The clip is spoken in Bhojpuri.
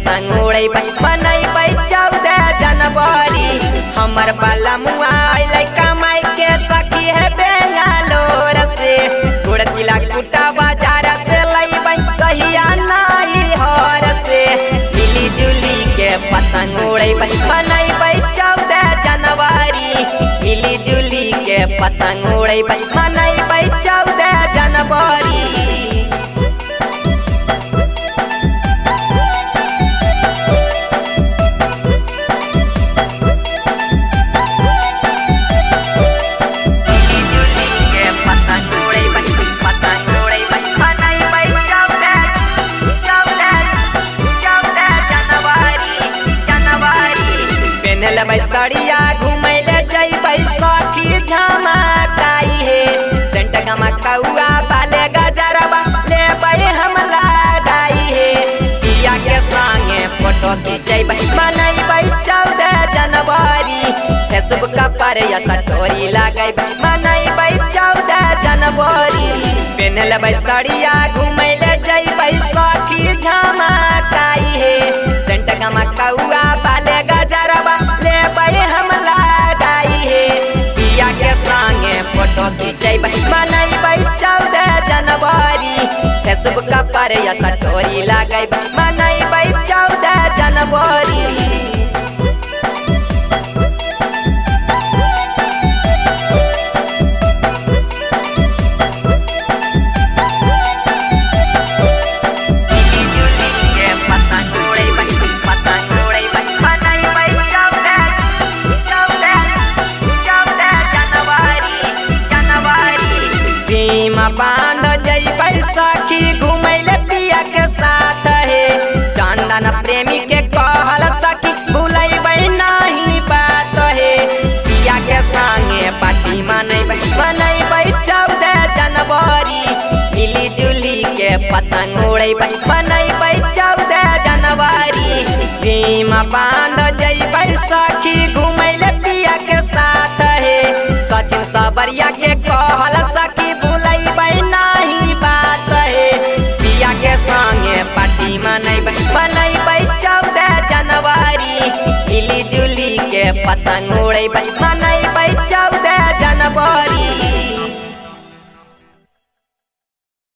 पतंग उड़ेबै मनैबै 14 जनवरी। हमर बाला मुआ अइलै कमाई के सखी है बेंगलोर से। गुड़तिला कुटा बाजार से लैबै कहिया नाई हर से। मिली जुली के पतंग उड़ेबै मनैबै 14 जनवरी। मिली जुली के पतंग उड़ेबै मनैबै 14 जनवरी। लेबै सड़िया घूमै ले जैबै सखी झमकाई हे। सेंट गमकौआ बाले गजरबा लेबै हम लगाई हे। पिया के संगे फोटो खिंचैबै मनैबै 14 जनवरी। फेसबुक पर या स्टोरी लगैबै मनैबै 14 जनवरी। पेन लेबै सड़िया घूमै ले जैबै सखी झमकाई हे। सेंट गमकौआ बाले गजरबा लेबै हम लगाई हे। पिया के संगे फोटो खिंचैबै मनैबै 14 जनवरी। फेसबुक पर या स्टोरी लगैबै मनैबै 14 जनवरी। बांध जैबै सखी घूमै ले पिया के साथ हे। चंदन प्रेमी के कहल सखी भूलैबै नहीं बात हे। पिया के संगे पार्टी मनैबै 14 जनवरी। मिली जुली के पतंग उड़ेबै मनैबै 14 जनवरी। भीम बांध जैबै सखी घूमै ले पिया के साथ हे। सचिन सबरिया के कहल सखी भूलैबै नहीं बात हे। पिया के संगे पार्टी मनैबै 14 जनवरी। मिली जुली के पतंग उड़ेबै मनैबै